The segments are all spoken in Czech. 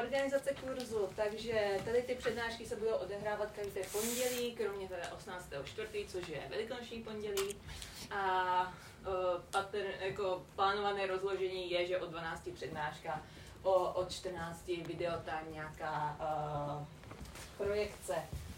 Organizace kurzu, takže tady ty přednášky se budou odehrávat každé pondělí, kromě teda 18.4., což je velikonoční pondělí. A jako plánované rozložení je, že od 12 přednáška, od 14 videotime nějaká projekce.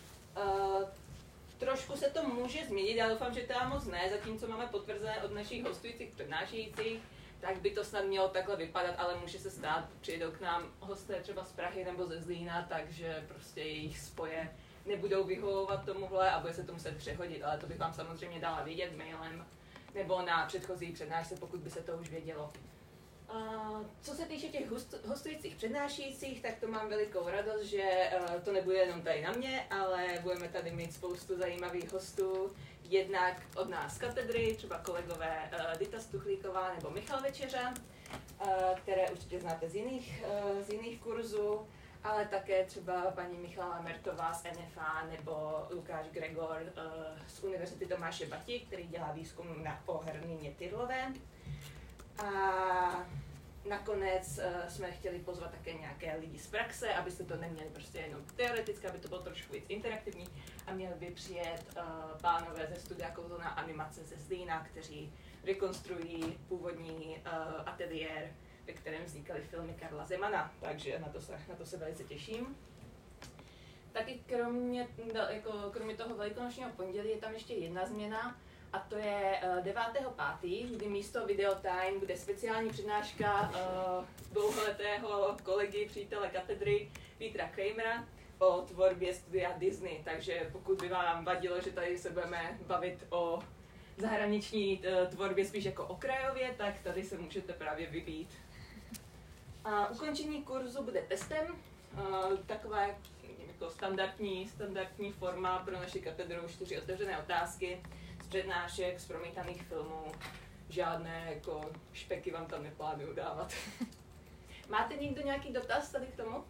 Trošku se to může změnit, já doufám, že teda moc ne, zatímco máme potvrzené od našich hostujících přednášejících, tak by to snad mělo takhle vypadat, ale může se stát, přijdou k nám hosté třeba z Prahy nebo ze Zlína, takže prostě jejich spoje nebudou vyhovovat tomuhle a bude se to muset přehodit, ale to bych vám samozřejmě dala vědět mailem nebo na předchozí přednášce, pokud by se to už vědělo. Co se týče těch hostujících přednášejících, tak to mám velikou radost, že to nebude jenom tady na mě, ale budeme tady mít spoustu zajímavých hostů. Jednak od nás z katedry, třeba kolegové Dita Stuchlíková nebo Michal Večeřa, které určitě znáte z jiných kurzů, ale také třeba paní Michala Mertová z NFA nebo Lukáš Gregor z Univerzity Tomáše Bati, který dělá výzkum o Hermíně Tyrlové. A nakonec jsme chtěli pozvat také nějaké lidi z praxe, abyste to neměli prostě jenom teoreticky, aby to bylo trošku víc interaktivní a měli by přijet pánové ze studia Kouzelná animace ze Zlína, kteří rekonstruují původní ateliér, ve kterém vznikaly filmy Karla Zemana, takže na to se velice těším. Taky kromě toho velikonočního pondělí je tam ještě jedna změna, a to je 9.5., kdy místo videotime bude speciální přednáška dlouholetého kolegy, přítele katedry Petra Kramera o tvorbě studia Disney. Takže pokud by vám vadilo, že tady se budeme bavit o zahraniční tvorbě spíš jako okrajově, tak tady se můžete právě vybít. A ukončení kurzu bude testem, taková jako standardní forma pro naši katedru, 4 otevřené otázky, z přednášek, z promítaných filmů, žádné jako špeky vám tam neplánuju dávat. Máte někdo nějaký dotaz tady k tomu?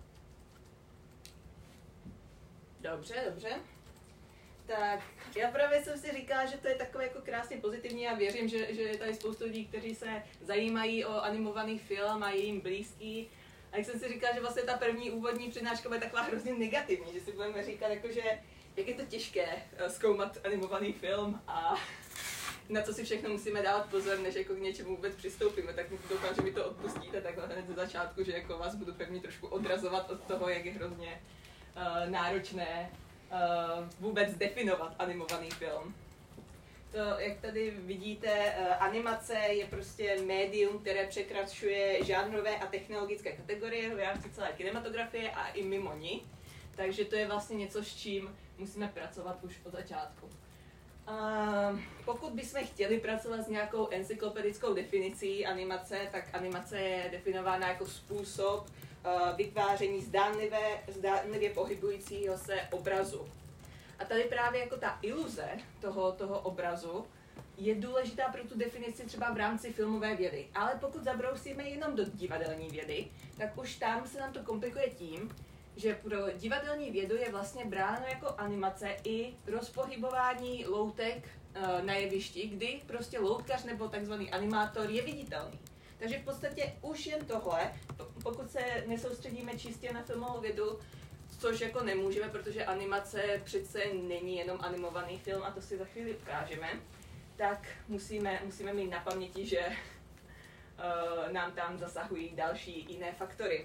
Dobře. Tak já právě jsem si říkala, že to je takové jako krásně pozitivní a věřím, že je tady spoustu lidí, kteří se zajímají o animovaný film a je jim blízký. A jak jsem si říkala, že vlastně ta první úvodní přednáška bude taková hrozně negativní, že si budeme říkat, jakože, jak je to těžké zkoumat animovaný film a na co si všechno musíme dávat pozor, než jako k něčemu vůbec přistoupíme, tak doufám, že mi to odpustíte takhle hned ze začátku, že jako vás budu první trošku odrazovat od toho, jak je hrozně náročné vůbec definovat animovaný film. To, jak tady vidíte, animace je prostě médium, které překračuje žánrové a technologické kategorie v rámci celé kinematografie a i mimo ní. Takže to je vlastně něco, s čím musíme pracovat už od začátku. Pokud bychom chtěli pracovat s nějakou encyklopedickou definicí animace, tak animace je definována jako způsob vytváření zdánlivě pohybujícího se obrazu. A tady právě jako ta iluze toho obrazu je důležitá pro tu definici třeba v rámci filmové vědy. Ale pokud zabrousíme jenom do divadelní vědy, tak už tam se nám to komplikuje tím, že pro divadelní vědu je vlastně bráno jako animace i rozpohybování loutek na jevišti, kdy prostě loutkař nebo takzvaný animátor je viditelný. Takže v podstatě už jen tohle, pokud se nesoustředíme čistě na filmovou vědu, což jako nemůžeme, protože animace přece není jenom animovaný film a to si za chvíli ukážeme, tak musíme mít na paměti, že nám tam zasahují další jiné faktory.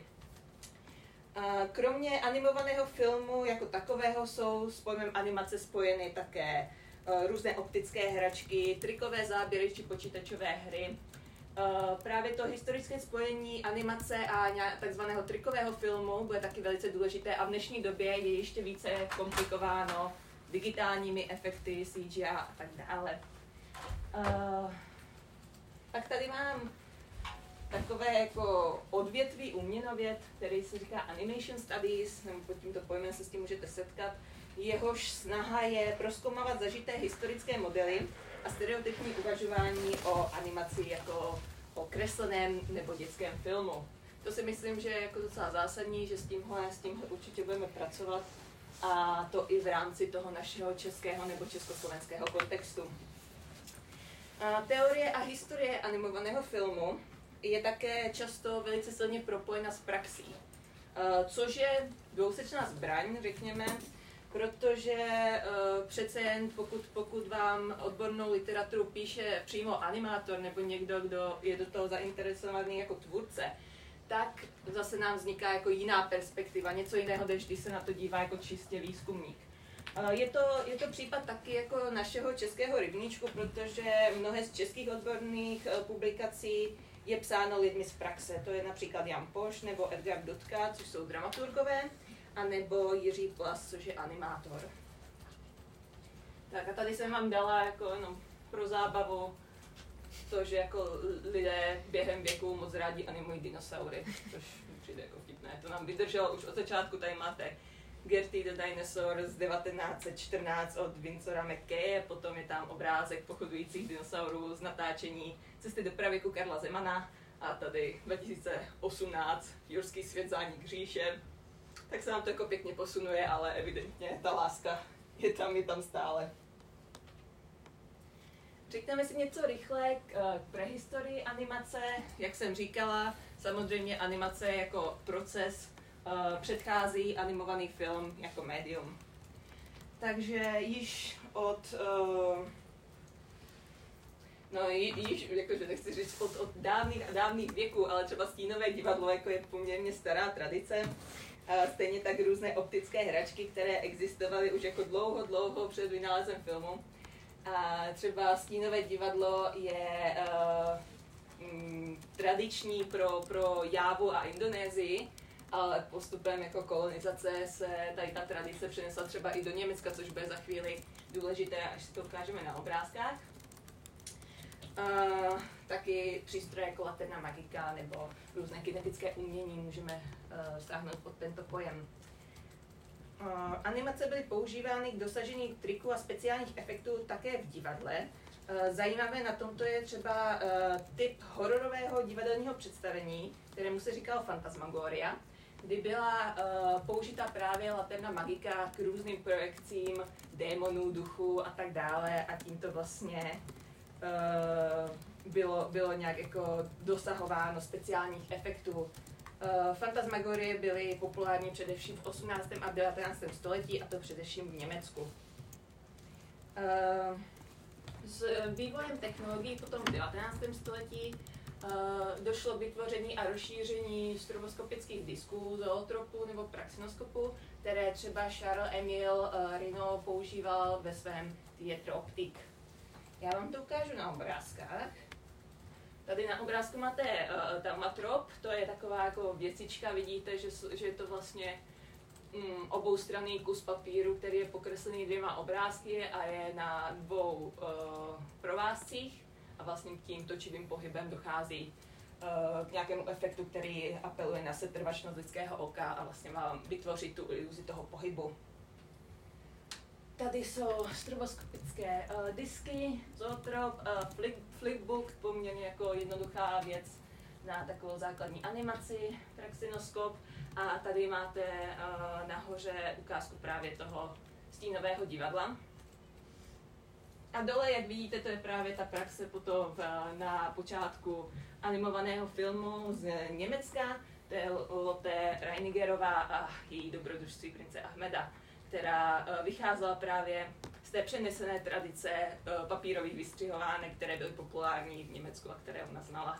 Kromě animovaného filmu jako takového jsou s pojmem animace spojeny také různé optické hračky, trikové záběry či počítačové hry. Právě to historické spojení animace a takzvaného trikového filmu bude taky velice důležité a v dnešní době je ještě více komplikováno digitálními efekty, CGI a tak dále. Pak tady mám takové jako odvětví uměnověd, který se říká Animation Studies, nebo pod tímto pojmem se s tím můžete setkat. Jehož snaha je prozkoumávat zažité historické modely a stereotypní uvažování o animaci jako o kresleném nebo dětském filmu. To si myslím, že je jako docela zásadní, že s tímhle určitě budeme pracovat a to i v rámci toho našeho českého nebo československého kontextu. Teorie a historie animovaného filmu je také často velice silně propojena s praxí. což je dvousečná zbraň, řekněme, protože přece jen pokud vám odbornou literaturu píše přímo animátor nebo někdo, kdo je do toho zainteresovaný jako tvůrce, tak zase nám vzniká jako jiná perspektiva, něco jiného, než když se na to dívá jako čistě výzkumník. Je to případ taky jako našeho českého rybníčku, protože mnohé z českých odborných publikací je psáno lidmi z praxe. To je například Jan Poš nebo Edgar Dudka, což jsou dramaturgové, anebo Jiří Plas, což je animátor. Tak a tady jsem vám dala jako pro zábavu to, že jako lidé během věku moc rádi animují dinosaury, což mi přijde jako vtipné. To nám vydrželo už od začátku, tady máte Gertie the Dinosaur z 1914 od Vincora McKaye, potom je tam obrázek pochodujících dinosaurů z natáčení Cesty do pravěku Karla Zemana a tady 2018 Jurský svět zánik říše. Tak se nám to jako pěkně posunuje, ale evidentně ta láska je tam stále. Řekneme si něco rychle k prehistorii animace. Jak jsem říkala, samozřejmě animace jako proces předchází animovaný film jako médium. Takže již od jakože nechci říct od dávných věků, ale třeba stínové divadlo jako je poměrně stará tradice. Stejně tak různé optické hračky, které existovaly už jako dlouho před vynálezem filmu. A třeba stínové divadlo je tradiční pro Jávu a Indonésii, ale postupem jako kolonizace se tady ta tradice přenesla třeba i do Německa, což bude za chvíli důležité, až si to ukážeme na obrázkách. Taky přístroje jako Laterna Magica nebo různé kinetické umění můžeme stáhnout pod tento pojem. Animace byly používány k dosažení triků a speciálních efektů také v divadle. Zajímavé na tomto je třeba typ hororového divadelního představení, kterému se říkalo Fantasmagoria, kdy byla použita právě Laterna Magica k různým projekcím démonů, duchů a tak dále a tímto vlastně bylo nějak jako dosahováno speciálních efektů. Fantasmagorie byly populární především v 18. a 19. století, a to především v Německu. S vývojem technologií potom v 19. století došlo k vytvoření a rozšíření stroboskopických disků, zoetropu nebo praxinoskopu, které třeba Charles-Émile Reynaud používal ve svém Theatre Optique. Já vám to ukážu na obrázkách. Tady na obrázku máte taumatrop, to je taková jako věcička, vidíte, že je to vlastně oboustranný kus papíru, který je pokreslený 2 obrázky a je na 2 provázcích a vlastně tím točivým pohybem dochází k nějakému efektu, který apeluje na setrvačnost lidského oka a vlastně vám vytvoří tu iluzi toho pohybu. Tady jsou stroboskopické disky, zoetrop, flipbook, poměrně jako jednoduchá věc na takovou základní animaci, praxinoskop, a tady máte nahoře ukázku právě toho stínového divadla. A dole, jak vidíte, to je právě ta praxe potom na počátku animovaného filmu z Německa, to je Lotte Reinigerová a její dobrodružství prince Ahmeda, která vycházela právě z té přenesené tradice papírových vystřihovánek, které byly populární v Německu a které ona znala.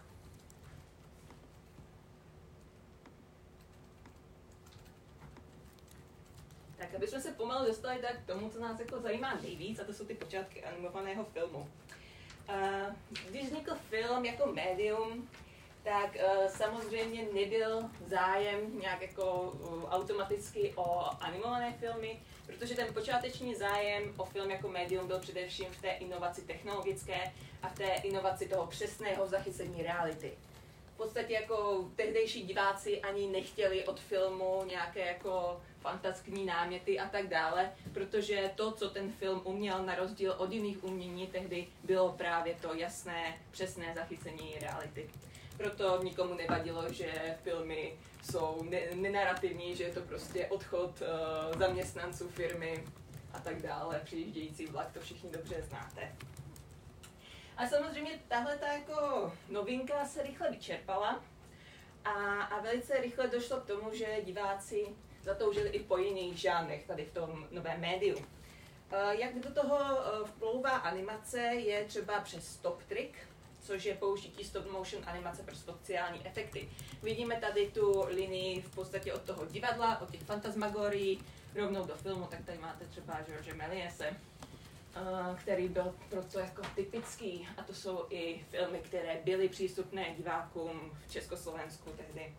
Tak, aby jsme se pomalu dostali tak k tomu, co nás jako zajímá nejvíc, a to jsou ty počátky animovaného filmu. Když vznikl film jako médium, tak samozřejmě nebyl zájem nějak jako automaticky o animované filmy, protože ten počáteční zájem o film jako médium byl především v té inovaci technologické a v té inovaci toho přesného zachycení reality. V podstatě jako tehdejší diváci ani nechtěli od filmu nějaké jako fantaskní náměty a tak dále, protože to, co ten film uměl na rozdíl od jiných umění, tehdy bylo právě to jasné, přesné zachycení reality. Proto nikomu nevadilo, že filmy jsou nenarativní, že je to prostě odchod zaměstnanců firmy a tak dále, přijíždějící vlak, to všichni dobře znáte. A samozřejmě tahle jako novinka se rychle vyčerpala A velice rychle došlo k tomu, že diváci zatoužili i po jiných žánrech tady v tom novém médiu. Jak do toho vplouvá animace je třeba přes stop trick, což je použití stop motion animace pro speciální efekty. Vidíme tady tu linii v podstatě od toho divadla, od těch fantasmagorií, rovnou do filmu, tak tady máte třeba George Mélièse, který byl proto jako typický, a to jsou i filmy, které byly přístupné divákům v Československu tehdy.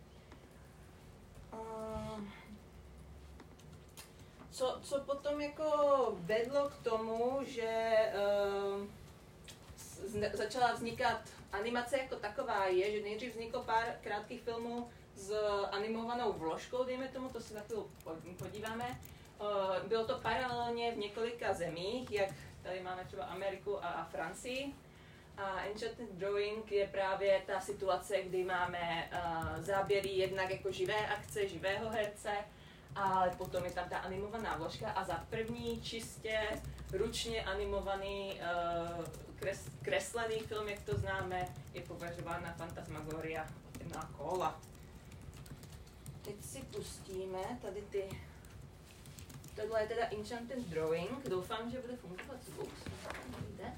Co potom jako vedlo k tomu, že začala vznikat animace jako taková, je, že nejdřív vzniklo pár krátkých filmů s animovanou vložkou, dejme tomu, to si za chvíli podíváme. Bylo to paralelně v několika zemích, jak tady máme třeba Ameriku a Francii. A Enchanted Drawing je právě ta situace, kdy máme záběry jednak jako živé akce, živého herce, ale potom je tam ta animovaná vložka a za první čistě ručně animovaný kreslený film, jak to známe, je považována Fantasmagoria od Emila Cola. Teď si pustíme tady ty. Tohle je teda Enchanted Drawing. Doufám, že bude fungovat zvuk. Jde.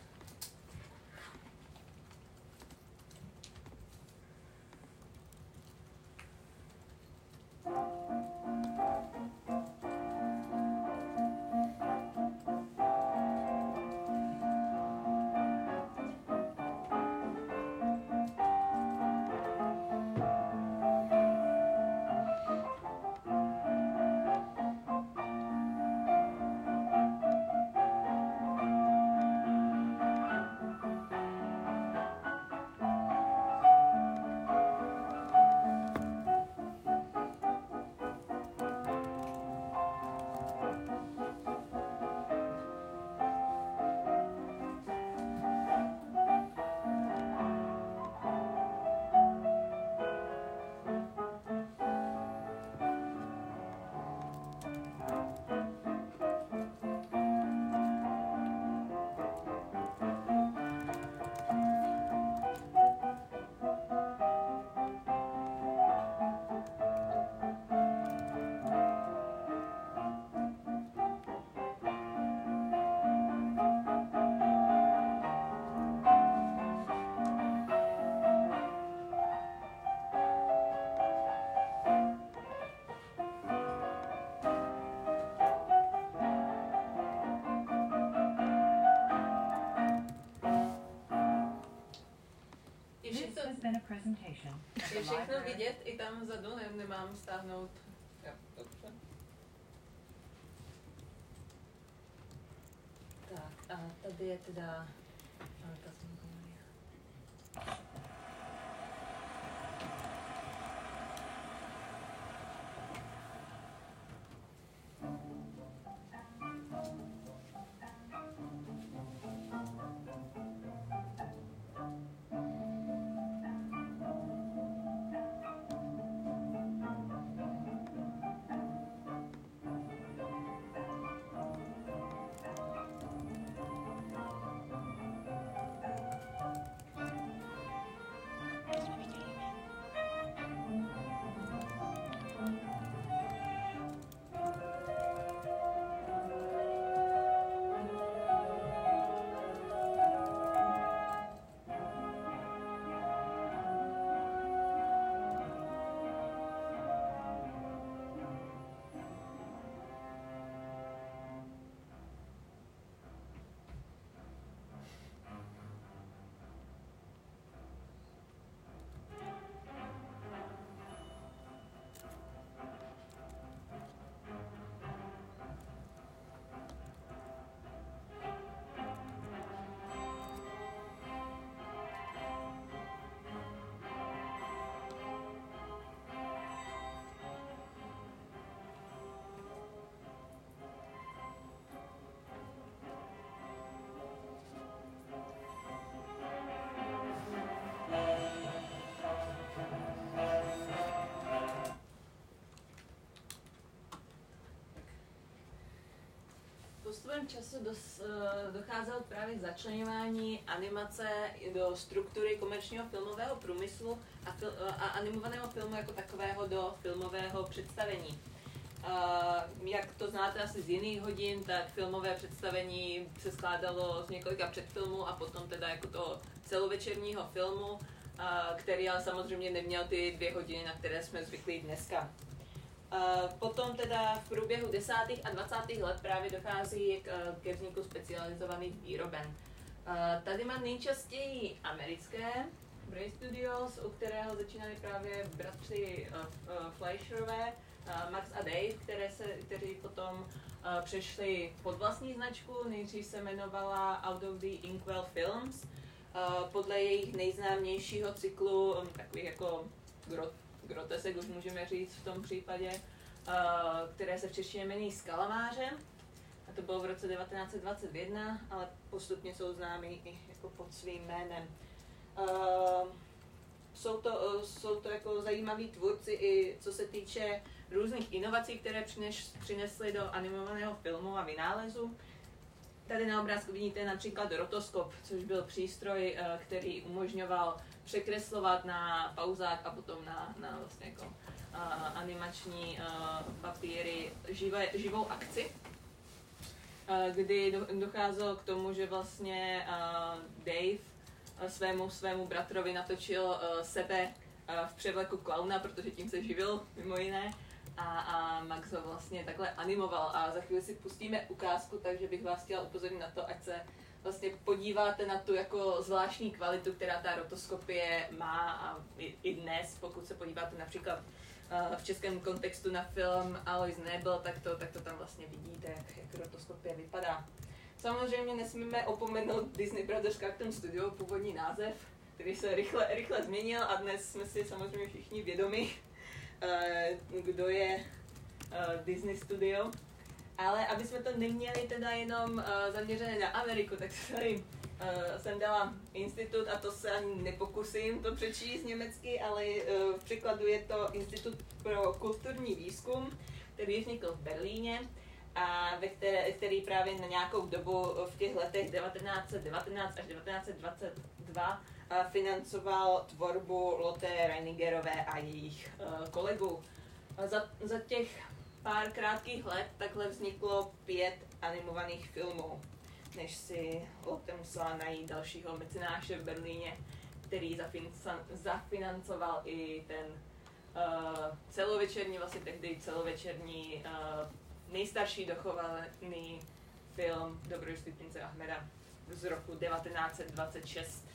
Je všechno vidět i tam vzadu, nemám stáhnout. Jo, dobře. Tak a tady je teda Fantasmagoria. postupem času docházelo právě k začleňování animace do struktury komerčního filmového průmyslu a animovaného filmu jako takového do filmového představení. Jak to znáte asi z jiných hodin, tak filmové představení se skládalo z několika předfilmů a potom teda jako toho celovečerního filmu, který ale samozřejmě neměl ty 2 hodiny, na které jsme zvyklí dneska. Potom teda v průběhu 10. a 20. let právě dochází ke vzniku specializovaných výroben. Tady mám nejčastěji americké Bray Studios, u kterého začínali právě bratři Fleischerové, Max a Dave, kteří potom přešli pod vlastní značku. Nejdřív se jmenovala Out of the Inkwell Films, podle jejich nejznámějšího cyklu, takových jako grotesek, už můžeme říct v tom případě, které se v češtině jmenují Skalamáře. A to bylo v roce 1921, ale postupně jsou známí i jako pod svým jménem. Jsou to jako zajímaví tvůrci i co se týče různých inovací, které přinesly do animovaného filmu a vynálezu. Tady na obrázku vidíte například rotoskop, což byl přístroj, který umožňoval překreslovat na pauzách a potom na vlastně jako animační papíry živou akci, kdy docházelo k tomu, že vlastně Dave svému bratrovi natočil sebe v převleku klauna, protože tím se živil mimo jiné, a Max ho vlastně takhle animoval. A za chvíli si pustíme ukázku, takže bych vás chtěla upozornit na to, ať se vlastně podíváte na tu jako zvláštní kvalitu, která ta rotoskopie má, a i dnes, pokud se podíváte například v českém kontextu na film Alois Nebel, tak to tam vlastně vidíte, jak rotoskopie vypadá. Samozřejmě nesmíme opomenout Disney Brothers Cartoon Studio, původní název, který se rychle změnil a dnes jsme si samozřejmě všichni vědomi, kdo je Disney Studio. Ale aby jsme to neměli teda jenom zaměřené na Ameriku, tak jsem dala institut, a to se ani nepokusím to přečíst německy, ale v překladu je to Institut pro kulturní výzkum, který vznikl v Berlíně a který právě na nějakou dobu v těch letech 1919 až 1922 financoval tvorbu Lotte Reinigerové a jejich kolegů. Za těch pár krátkých let takhle vzniklo 5 animovaných filmů, než si Lotte musela najít dalšího mecenáše v Berlíně, který zafinancoval i ten celovečerní, vlastně tehdy celovečerní nejstarší dochovaný film Dobrodružství prince Ahmeda z roku 1926.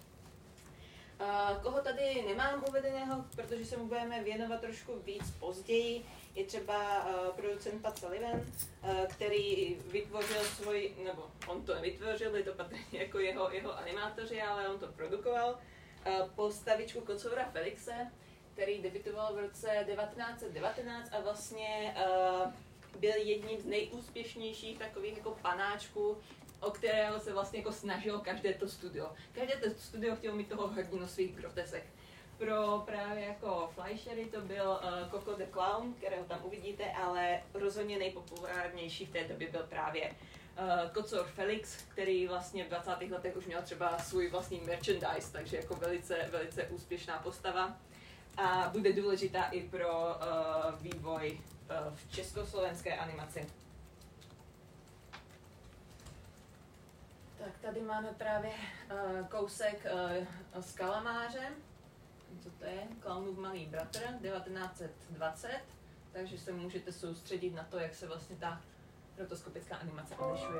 Koho tady nemám uvedeného, protože se mu budeme věnovat trošku víc později, je třeba producent Pat Sullivan, který vytvořil nebo on to nevytvořil, byli to patrně jako jeho animátoři, ale on to produkoval, postavičku Kocoura Felixe, který debutoval v roce 1919 a vlastně byl jedním z nejúspěšnějších takových jako panáčků, o kterého se vlastně jako snažilo každé to studio. Každé to studio chtělo mít toho hrdinu svých grotesek. Pro právě jako Fleischery to byl Coco the Clown, kterého tam uvidíte, ale rozhodně nejpopulárnější v té době byl právě Kocour Felix, který vlastně v 20. letech už měl třeba svůj vlastní merchandise, takže jako velice úspěšná postava a bude důležitá i pro vývoj v československé animaci. Tak tady máme právě kousek z Kalamáře. Co to je? Klaunův malý bratr, 1920. Takže se můžete soustředit na to, jak se vlastně ta rotoskopická animace odlišuje.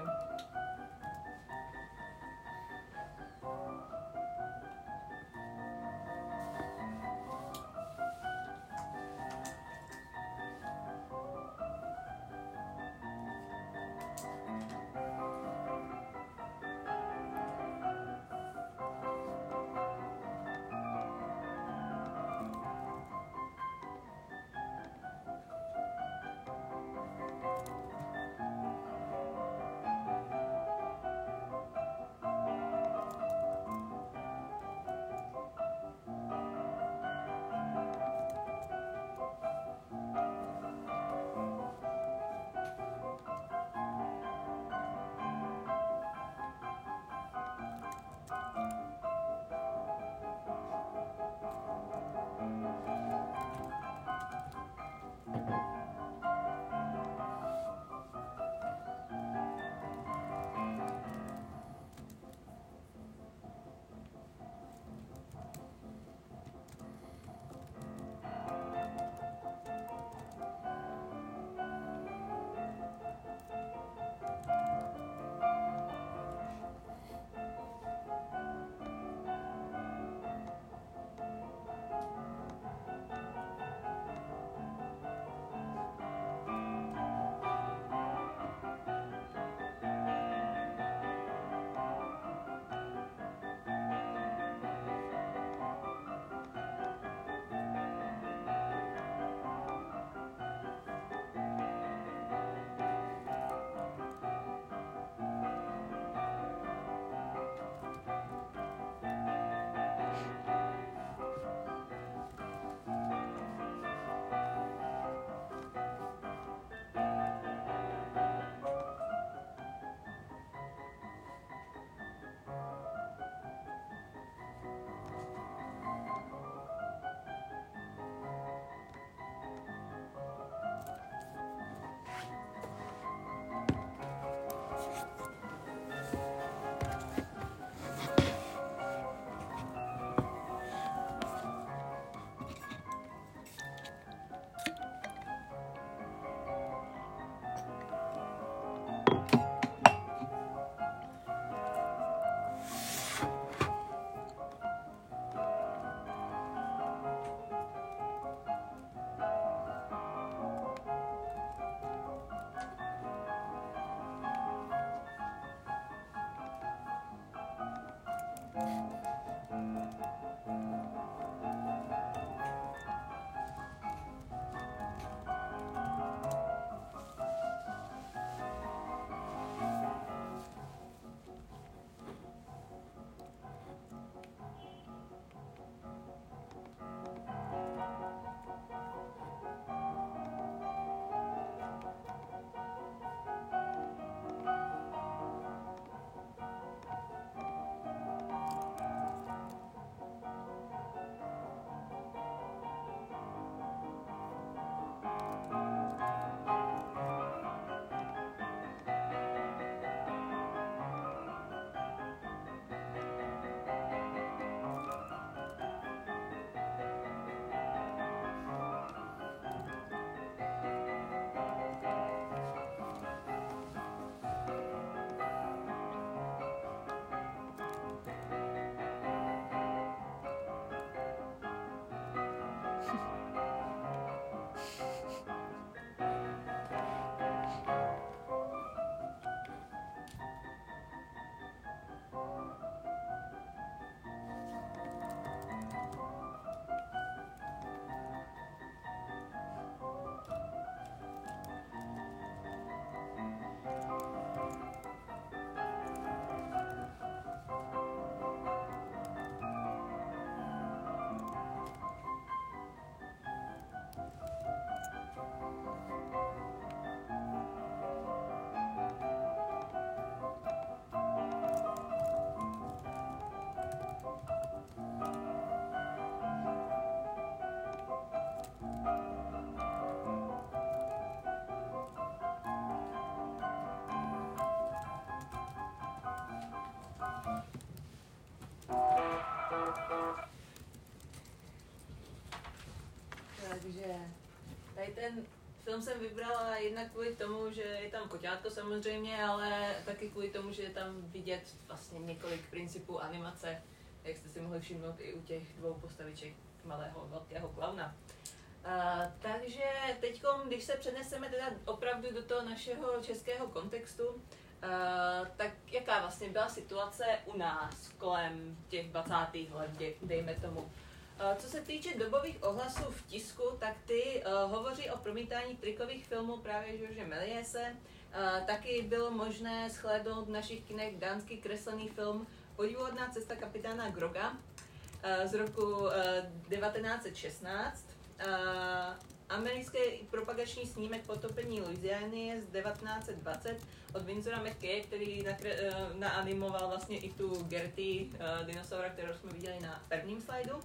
Takže tady ten film jsem vybrala jednak kvůli tomu, že je tam koťátko samozřejmě, ale taky kvůli tomu, že je tam vidět vlastně několik principů animace, jak jste si mohli všimnout i u těch dvou postaviček malého velkého klauna. Takže teď, když se přeneseme teda opravdu do toho našeho českého kontextu, tak jaká vlastně byla situace u nás kolem těch 20. let, dejme tomu. Co se týče dobových ohlasů v tisku, tak ty hovoří o promítání trikových filmů právě George Mélièse. Taky bylo možné shlédnout v našich kinech dánský kreslený film Podivuhodná cesta kapitána Groga z roku 1916. Americký propagační snímek Potopení Louisiany je z 1920 od Winsora McKay, který naanimoval vlastně i tu Gertie dinosaura, kterou jsme viděli na prvním slajdu.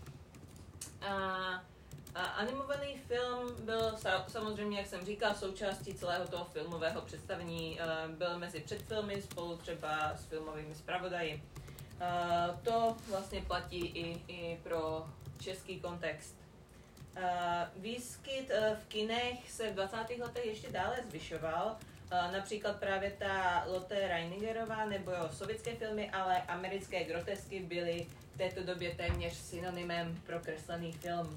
Animovaný film byl samozřejmě, jak jsem říkal, součástí celého toho filmového představení. Byl mezi předfilmy spolu třeba s filmovými zpravodaji. To vlastně platí i pro český kontext. Výskyt v kinech se v 20. letech ještě dále zvyšoval. Například právě ta Lotte Reinigerová nebo sovětské filmy, ale americké grotesky byly v této době téměř synonymem pro kreslený film.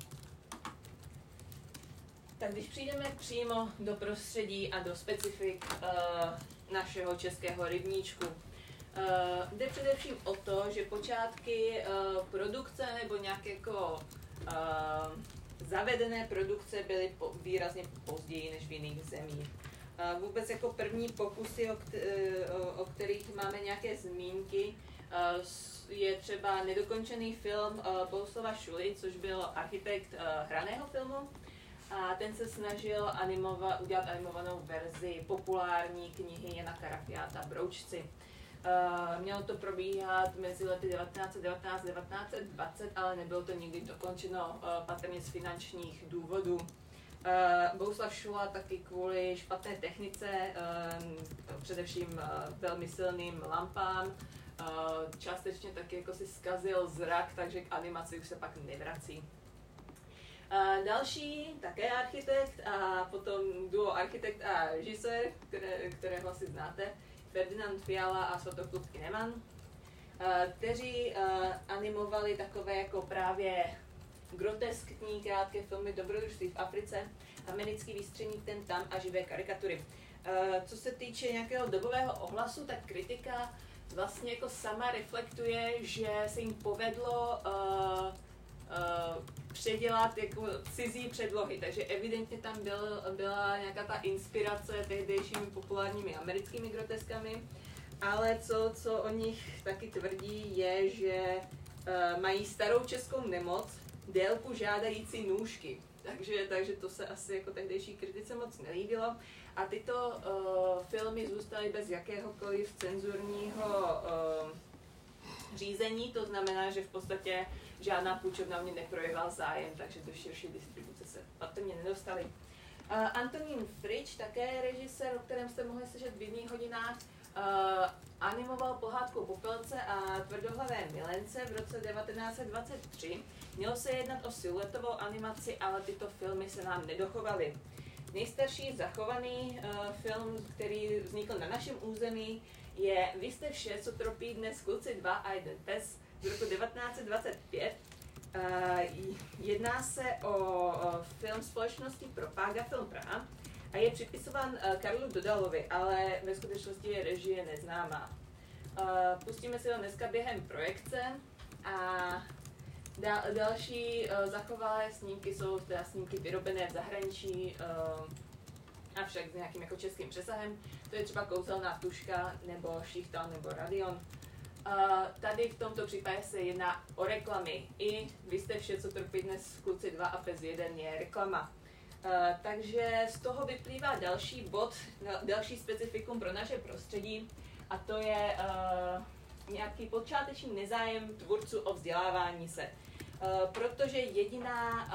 Tak když přijdeme přímo do prostředí a do specifik našeho českého rybníčku, jde především o to, že počátky produkce nebo nějaké jako zavedené produkce byly výrazně později než v jiných zemích. Vůbec jako první pokusy, o kterých máme nějaké zmínky, je třeba nedokončený film Bohuslava Šuly, což byl architekt hraného filmu. A ten se snažil udělat animovanou verzi populární knihy Jana Karafiáta Broučci. Mělo to probíhat mezi lety 1919 a 1920, ale nebylo to nikdy dokončeno patrně z finančních důvodů. Bohuslav Šula taky kvůli špatné technice, především velmi silným lampám, částečně taky jako si zkazil zrak, takže k animaci už se pak nevrací. Další, také architekt a potom duo architekt a režisér, kterého asi znáte, Ferdinand Fiala a Svatopluk Kineman, kteří animovali takové jako právě groteskní krátké filmy Dobrodružství v Africe, Americký výstřelník ten tam a Živé karikatury. Co se týče nějakého dobového ohlasu, tak kritika vlastně jako sama reflektuje, že se jim povedlo předělat jako cizí předlohy, takže evidentně tam byla nějaká ta inspirace tehdejšími populárními americkými groteskami, ale co o nich taky tvrdí je, že mají starou českou nemoc, délku žádající nůžky, takže to se asi jako tehdejší kritice moc nelíbilo a tyto filmy zůstaly bez jakéhokoliv cenzurního řízení, to znamená, že v podstatě žádná půjčovna o ně neprojevila zájem, takže do širší distribuce se patrně nedostali. Antonín Frič, také režisér, o kterém jste mohli slyšet v jedných hodinách, animoval Pohádku Popelce a Tvrdohlavé milence v roce 1923. Mělo se jednat o siluetovou animaci, ale tyto filmy se nám nedochovaly. Nejstarší zachovaný film, který vznikl na našem území, je Vy jste vše, co tropí dnes kluci 2 a jeden pes z roku 1925. Jedná se o film společnosti Propága Film Praha a je připisován Karlu Dodalovi, ale ve skutečnosti je režie neznámá. Pustíme si ho dneska během projekce a další zachovalé snímky jsou teda snímky vyrobené v zahraničí, avšak s nějakým jako českým přesahem. To je třeba Kouzelná tuška, nebo Šichtal, nebo Radion. Tady v tomto případě se jedná o reklamy. I Vy jste vše, co trpí dnes kluci 2 a pes 1 je reklama. Takže z toho vyplývá další bod, další specifikum pro naše prostředí, a to je nějaký počáteční nezájem tvůrců o vzdělávání se. Protože jediná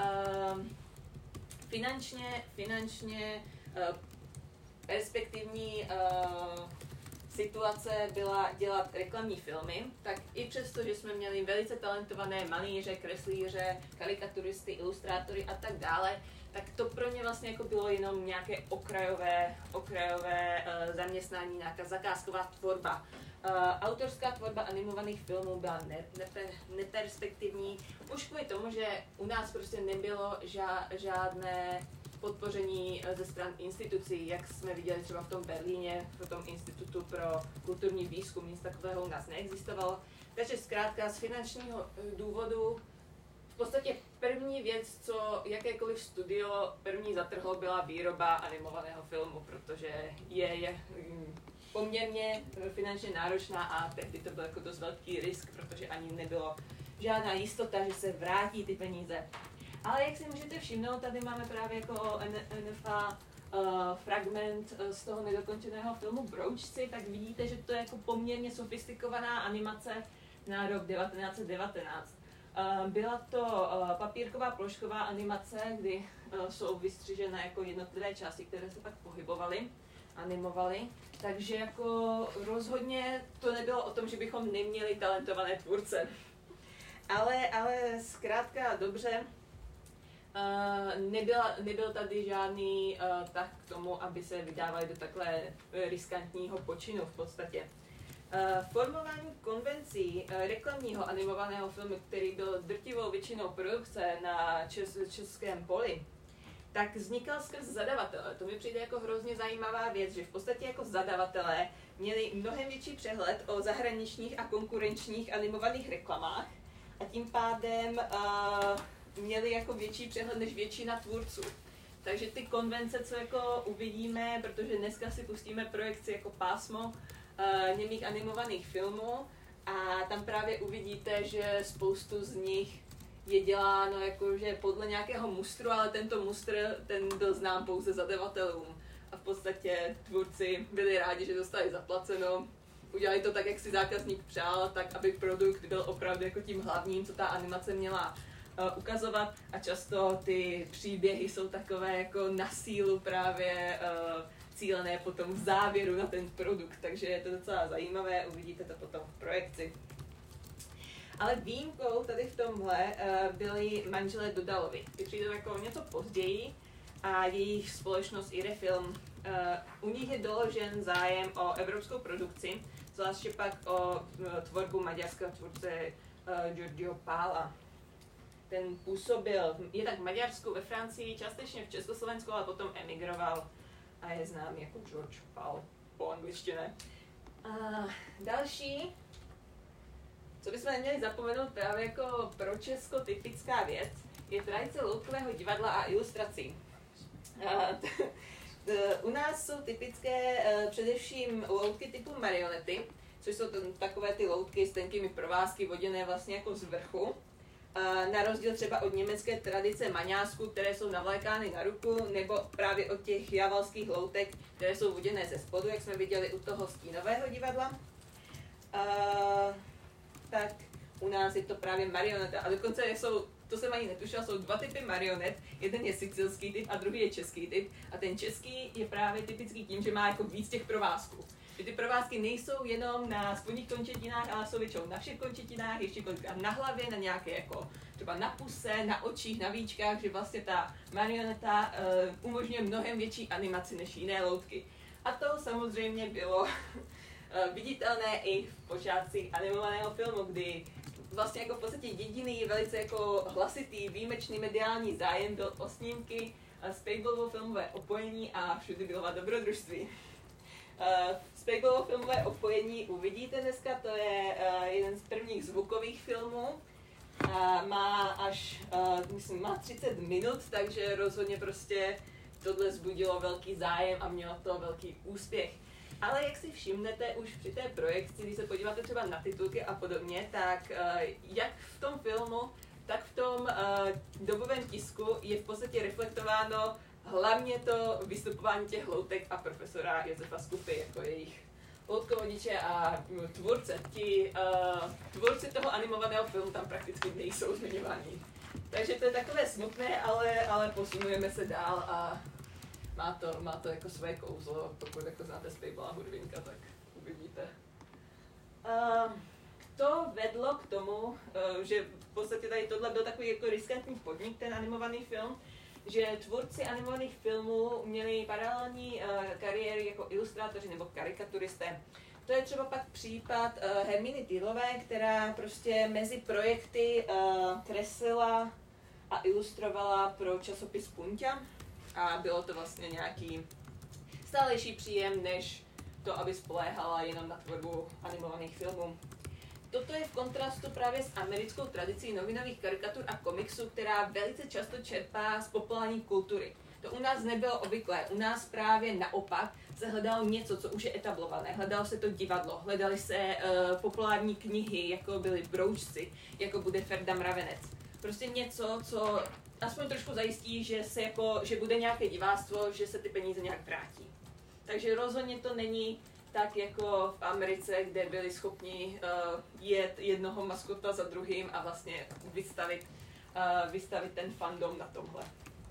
finančně perspektivní situace byla dělat reklamní filmy, tak i přesto, že jsme měli velice talentované malíře, kreslíře, karikaturisty, ilustrátory a tak dále, tak to pro ně vlastně jako bylo jenom nějaké okrajové zaměstnání, nějaká zakázková tvorba. Autorská tvorba animovaných filmů byla neperspektivní, už kvůli tomu, že u nás prostě nebylo žádné podpoření ze stran institucí, jak jsme viděli třeba v tom Berlíně, v tom Institutu pro kulturní výzkum, nic takového u nás neexistovalo. Takže zkrátka z finančního důvodu v podstatě první věc, co jakékoliv studio první zatrhlo, byla výroba animovaného filmu, protože je poměrně finančně náročná a tehdy to byl jako dost velký risk, protože ani nebylo žádná jistota, že se vrátí ty peníze. Ale jak si můžete všimnout, tady máme právě jako NFA fragment z toho nedokončeného filmu Broučci, tak vidíte, že to je jako poměrně sofistikovaná animace na rok 1919. Byla to papírková plošková animace, kdy jsou vystřižené jako jednotlivé části, které se pak animovaly. Takže jako rozhodně to nebylo o tom, že bychom neměli talentované tvůrce. Ale zkrátka dobře, nebyl tady žádný tah k tomu, aby se vydávali do takhle riskantního počinu v podstatě. Formování konvencí reklamního animovaného filmu, který byl drtivou většinou produkce na českém poli, tak vznikal skrz zadavatele. To mi přijde jako hrozně zajímavá věc, že v podstatě jako zadavatelé měli mnohem větší přehled o zahraničních a konkurenčních animovaných reklamách a tím pádem měli jako větší přehled než většina tvůrců. Takže ty konvence, co jako uvidíme, protože dneska si pustíme projekci jako pásmo němých animovaných filmů a tam právě uvidíte, že spoustu z nich je děláno jakože podle nějakého mustru, ale tento mustr ten byl znám pouze zadavatelům. A v podstatě tvůrci byli rádi, že dostali zaplaceno. Udělali to tak, jak si zákazník přál, tak aby produkt byl opravdu jako tím hlavním, co ta animace měla ukazovat. A často ty příběhy jsou takové jako na sílu právě cílené potom v závěru na ten produkt. Takže je to docela zajímavé, uvidíte to potom v projekci. Ale výjimkou tady v tomhle byli manželé Dodalovi. Ty přijdou jako něco později a jejich společnost Irefilm. U nich je doložen zájem o evropskou produkci, zvláště pak o tvorbu maďarského tvůrce Giorgio Pála. Ten působil jednak v Maďarsku, ve Francii, částečně v Československu, ale potom emigroval a je známý jako George Pál po angličtině. Další, co bychom neměli zapomenout právě jako pro Česko typická věc, je tradice loutkového divadla a ilustrací. U nás jsou typické především loutky typu marionety, což jsou takové ty loutky s tenkými provázky voděné vlastně jako z vrchu. Na rozdíl třeba od německé tradice maňásku, které jsou navlékány na ruku, nebo právě od těch javalských loutek, které jsou voděné ze spodu, jak jsme viděli u toho stínového divadla. Tak u nás je to právě marioneta. A dokonce to jsem ani netušila, jsou dva typy marionet. Jeden je sicilský typ a druhý je český typ. A ten český je právě typický tím, že má jako víc těch provázků. Že ty provázky nejsou jenom na spodních končetinách, ale jsou většinou na všech končetinách, ještě kolikrát na hlavě, na nějaké jako třeba na puse, na očích, na víčkách, že vlastně ta marioneta umožňuje mnohem větší animaci než jiné loutky. A to samozřejmě bylo viditelné i v počátcích animovaného filmu, kdy vlastně jako v podstatě jediný velice jako hlasitý, výjimečný mediální zájem byl o snímky Spejglovo filmové opojení a Všudy bylova dobrodružství. Spejglovo filmové opojení uvidíte dneska, to je jeden z prvních zvukových filmů. Má až, myslím, má 30 minut, takže rozhodně prostě tohle vzbudilo velký zájem a mělo to velký úspěch. Ale jak si všimnete už při té projekci, když se podíváte třeba na titulky a podobně, tak jak v tom filmu, tak v tom dobovém tisku je v podstatě reflektováno hlavně to vystupování těch loutek a profesora Josefa Skupy jako jejich loutkovodiče a tvůrce. Tvůrci toho animovaného filmu tam prakticky nejsou zmiňováni. Takže to je takové smutné, ale posunujeme se dál a má to jako své kouzlo. Pokud jako znáte Spejbla a Hudvinka, tak vidíte. To vedlo k tomu, že v podstatě tady tohle byl takový jako riskantní podnik, ten animovaný film, že tvůrci animovaných filmů měli paralelní kariéry jako ilustrátoři nebo karikaturisté. To je třeba pak případ Herminy Tylové, která prostě mezi projekty kreslila a ilustrovala pro časopis Punťa a bylo to vlastně nějaký stálejší příjem, než to, aby spoléhala jenom na tvorbu animovaných filmů. Toto je v kontrastu právě s americkou tradicí novinových karikatur a komiksů, která velice často čerpá z populární kultury. To u nás nebylo obvyklé. U nás právě naopak se hledalo něco, co už je etablované. Hledalo se to divadlo, hledali se populární knihy, jako byly Broučci, jako bude Ferda Mravenec. Prostě něco, co aspoň trošku zajistí, že bude nějaké diváctvo, že se ty peníze nějak vrátí. Takže rozhodně to není tak jako v Americe, kde byli schopni jet jednoho maskota za druhým a vlastně vystavit ten fandom na tomhle.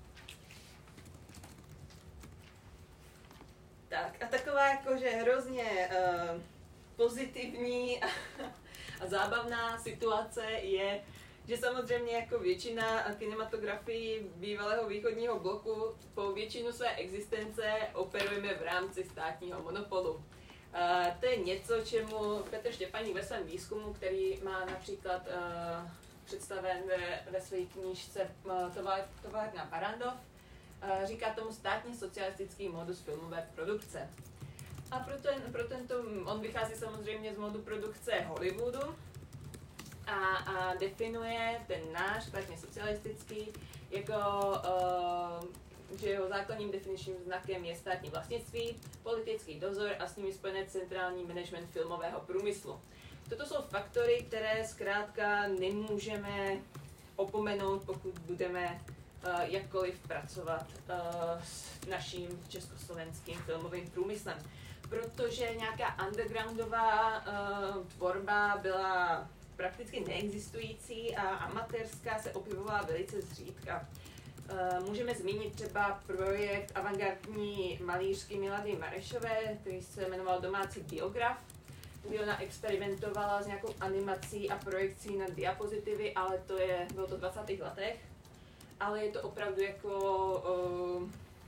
Tak a taková jakože hrozně pozitivní a zábavná situace je, že samozřejmě jako většina kinematografii bývalého východního bloku po většinu své existence operujeme v rámci státního monopolu. To je něco, čemu Petr Štěpáník ve svém výzkumu, který má například představen ve své knížce Továrna Barrandov, říká tomu státní socialistický modus filmové produkce. A on vychází samozřejmě z modu produkce Hollywoodu a definuje ten náš státně socialistický jako že jeho základním definičním znakem je státní vlastnictví, politický dozor a s nimi spojené centrální management filmového průmyslu. Toto jsou faktory, které zkrátka nemůžeme opomenout, pokud budeme jakkoliv pracovat s naším československým filmovým průmyslem. Protože nějaká undergroundová tvorba byla prakticky neexistující a amatérská se objevovala velice zřídka. Můžeme zmínit třeba projekt avantgardní malířky Milady Marešové, který se jmenoval Domácí biograf, kdy ona experimentovala s nějakou animací a projekcí na diapozitivy, ale bylo to v 20. letech. Ale je to opravdu jako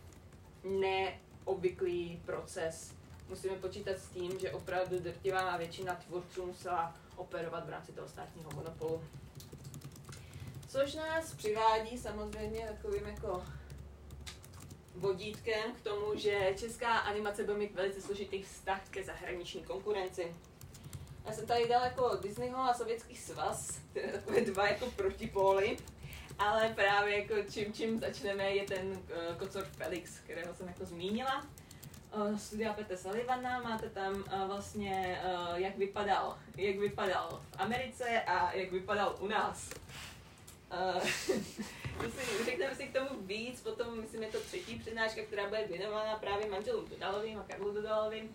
neobvyklý proces. Musíme počítat s tím, že opravdu drtivá většina tvůrců musela operovat v rámci toho státního monopolu. Což nás přivádí samozřejmě takovým jako vodítkem k tomu, že česká animace bude mít velice složitý vztah ke zahraniční konkurenci. Já jsem tady dal jako Disneyho a Sovětský svaz, takové dva jako protipóly, ale právě jako čím začneme je ten Kocor Felix, kterého jsem jako zmínila. Studia Petra Sullivana, máte tam vlastně jak vypadal v Americe a jak vypadal u nás. Řekneme si k tomu víc, potom myslím je to třetí přednáška, která bude věnována právě manželům Dodalovým a Karlu Dodalovým,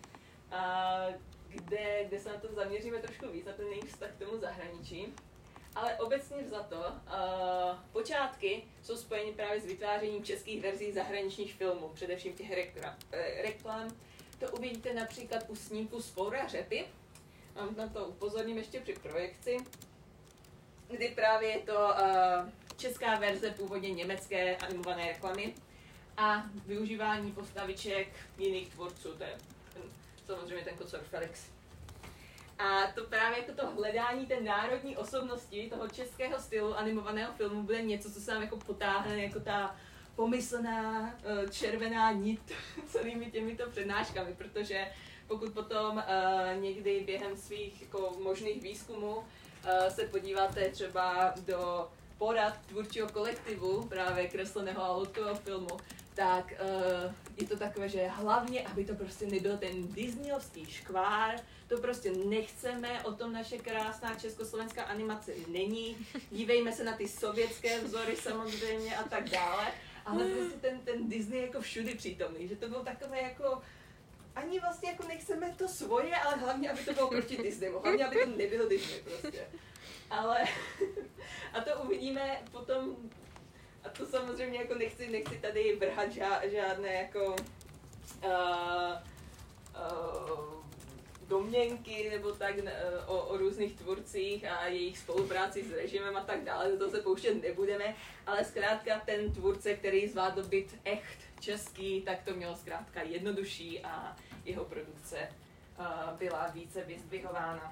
kde se na to zaměříme trošku víc, na ten jejich vztah k tomu zahraničí. Ale obecně vzato, počátky jsou spojeny právě s vytvářením českých verzí zahraničních filmů, především těch reklam. To uvidíte například u snímku Svoura řepy. Mám na to upozorním ještě při projekci, kdy právě je to česká verze původně německé animované reklamy a využívání postaviček jiných tvůrců, to je samozřejmě ten Kocor Felix. A to právě jako to hledání té národní osobnosti, toho českého stylu animovaného filmu bude něco, co se nám jako potáhne jako ta pomyslná červená nit celými těmito přednáškami, protože pokud potom někdy během svých jako možných výzkumů se podíváte třeba do porad tvůrčího kolektivu, právě kresleného a loutkového filmu, tak je to takové, že hlavně, aby to prostě nebyl ten disneyovský škvár, to prostě nechceme, o tom naše krásná československá animace není, dívejme se na ty sovětské vzory samozřejmě a tak dále, ale prostě ten Disney jako všudy přítomný, že to bylo takové jako, ani vlastně jako nechceme to svoje, ale hlavně, aby to bylo proti Disneymu, hlavně, aby to nebyl Disney prostě. Ale, a to uvidíme potom, a to samozřejmě jako nechci tady vrhat žádné jako domněnky nebo tak o různých tvůrcích a jejich spolupráci s režimem a tak dále, do toho se pouštět nebudeme, ale zkrátka ten tvůrce, který zvládl být echt český, tak to mělo zkrátka jednodušší a jeho produkce byla více vyzdvihována.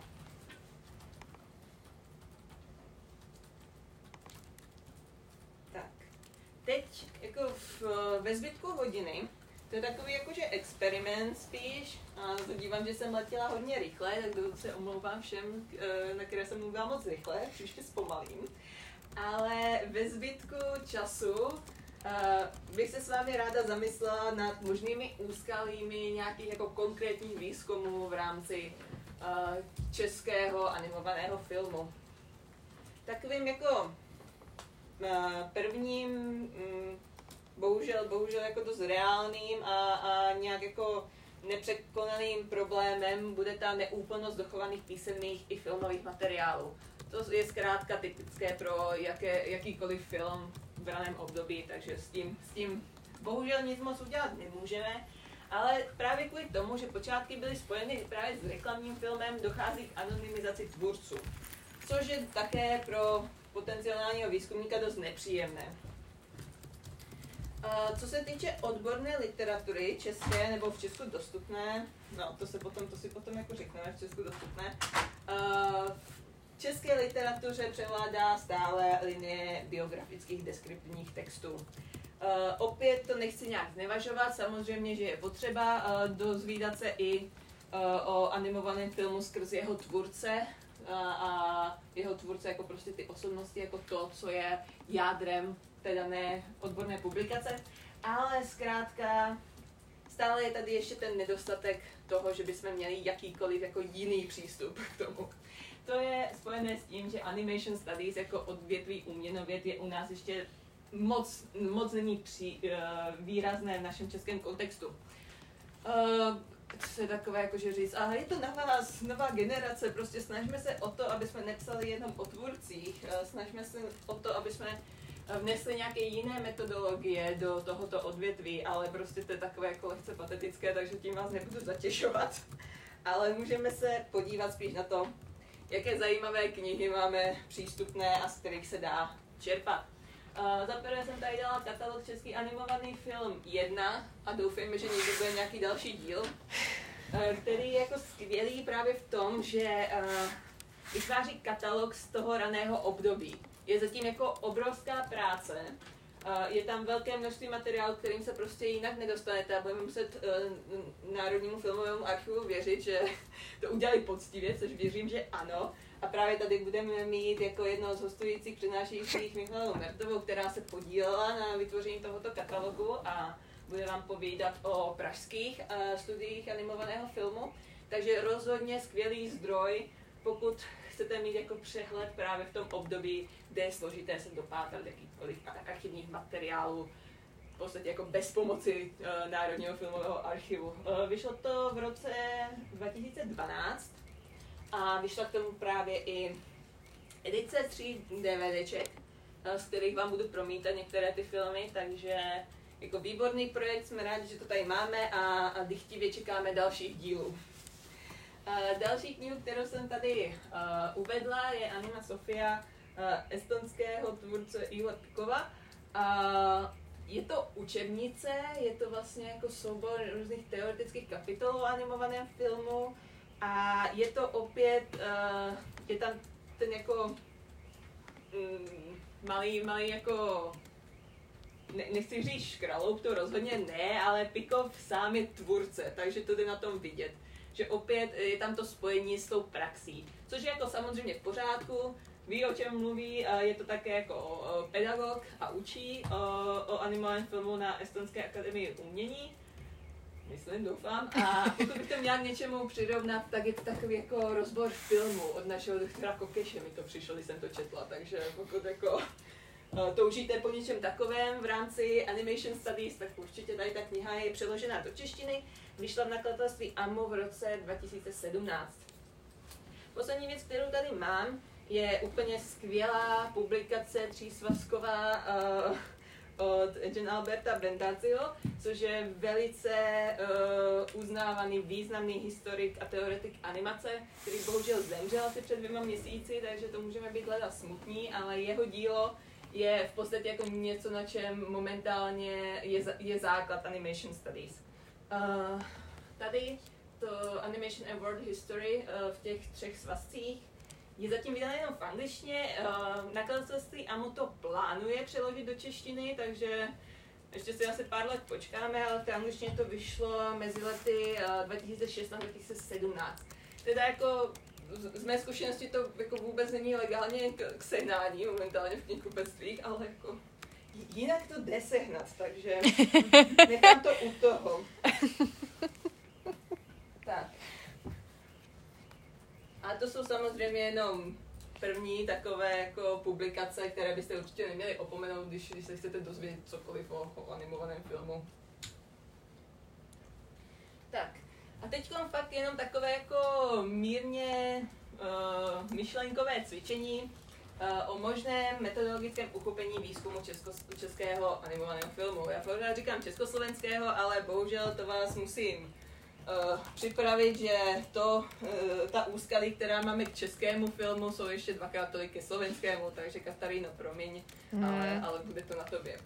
Tak, teď jako ve zbytku hodiny, to je takový jakože experiment spíš, a zadívám, že jsem letěla hodně rychle, tak se omlouvám všem, na které jsem mluvila moc rychle, příště zpomalím. Ale ve zbytku času bych se s vámi ráda zamyslela nad možnými úskalími nějakých jako konkrétních výzkumů v rámci českého animovaného filmu. Takovým jako prvním, bohužel jako dost reálným a nějak jako nepřekonaným problémem bude ta neúplnost dochovaných písemných i filmových materiálů. To je zkrátka typické pro jakýkoliv film v raném období, takže s tím bohužel nic moc udělat nemůžeme, ale právě kvůli tomu, že počátky byly spojeny právě s reklamním filmem, dochází k anonymizaci tvůrců, což je také pro potenciálního výzkumníka dost nepříjemné. Co se týče odborné literatury české nebo v Česku dostupné, no to si potom jako řekneme, v Česku dostupné, v české literatuře převládá stále linie biografických deskriptivních textů. Opět to nechci nějak znevažovat, samozřejmě, že je potřeba dozvídat se i o animovaném filmu skrz jeho tvůrce a jeho tvůrce jako prostě ty osobnosti, jako to, co je jádrem té dané odborné publikace, ale zkrátka stále je tady ještě ten nedostatek toho, že bychom měli jakýkoliv jako jiný přístup k tomu. To je spojené s tím, že animation studies jako odvětví uměnověd je u nás ještě moc není výrazné v našem českém kontextu. To je takové jakože říct, ale je to na vás, nová generace, prostě snažíme se o to, aby jsme nepsali jenom o tvůrcích, snažíme se o to, aby jsme vnesli nějaké jiné metodologie do tohoto odvětví, ale prostě to je takové jako lehce patetické, takže tím vás nebudu zatěžovat. Ale můžeme se podívat spíš na to, jaké zajímavé knihy máme přístupné a z kterých se dá čerpat. Za prvé jsem tady dala katalog Český animovaný film 1 a doufejme, že někdy bude nějaký další díl, který je jako skvělý právě v tom, že vytváří katalog z toho raného období. Je zatím jako obrovská práce, je tam velké množství materiálu, kterým se prostě jinak nedostanete a budeme muset Národnímu filmovému archivu věřit, že to udělali poctivě, což věřím, že ano. A právě tady budeme mít jako jednoho z hostujících přednášejících Michalu Mertovou, která se podílela na vytvoření tohoto katalogu a bude vám povídat o pražských studiích animovaného filmu. Takže rozhodně skvělý zdroj, pokud chcete mít jako přehled právě v tom období, kde je složité se dopátrat jakýchkoliv archivních materiálů, v podstatě jako bez pomoci Národního filmového archivu. Vyšlo to v roce 2012 a vyšla k tomu právě i edice 3 DVDček, z kterých vám budu promítat některé ty filmy, takže jako výborný projekt, jsme rádi, že to tady máme a dychtivě čekáme dalších dílů. Další knihu, kterou jsem tady uvedla, je Anima Sofia estonského tvůrce Ihla Pikova. Je to učebnice, je to vlastně jako soubor různých teoretických kapitol o animovaném filmu a je to opět, je tam ten jako malý jako, nechci říct škraloup, to rozhodně ne, ale Pikov sám je tvůrce, takže to jde na tom vidět. Že opět je tam to spojení s tou praxí, což je jako samozřejmě v pořádku, ví, o čem mluví, je to také jako pedagog a učí o animovaném filmu na Estonské akademii umění, myslím, doufám, a pokud bych to měla k něčemu přirovnat, tak je to takový jako rozbor filmu od našeho doktora Kokeše, mi to přišlo, když jsem to četla, takže pokud jako toužíte po něčem takovém v rámci Animation Studies, tak určitě tady ta kniha je přeložená do češtiny. Vyšla v nakladatelství AMO v roce 2017. Poslední věc, kterou tady mám, je úplně skvělá publikace třísvazková od Gianalberta Brandazziho, což je velice uznávaný, významný historik a teoretik animace, který bohužel zemřel asi před 2 měsíci, takže to můžeme být leda smutní, ale jeho dílo je v podstatě jako něco, na čem momentálně je základ Animation Studies. Tady to Animation and World History v těch 3 svazcích je zatím vydané jenom v angličtině. Nakladatelství AMO to plánuje přeložit do češtiny, takže ještě si asi pár let počkáme, ale v té angličtině to vyšlo mezi lety 2016 a 2017. Teda jako z mé zkušenosti to jako vůbec není legálně k sehnání momentálně v knihkupectvích, ale jako jinak to jde sehnat, takže nechám to u toho. Tak. A to jsou samozřejmě jenom první takové jako publikace, které byste určitě neměli opomenout, když se chcete dozvědět cokoliv o animovaném filmu. Tak. A teď fakt jenom takové jako mírně myšlenkové cvičení o možném metodologickém uchopení výzkumu českého animovaného filmu. Já pořád říkám československého, ale bohužel to vás musím připravit, že ta úskalí, která máme k českému filmu, jsou ještě 2x tolik ke slovenskému, takže Kataríno, promiň, ale bude to na tobě.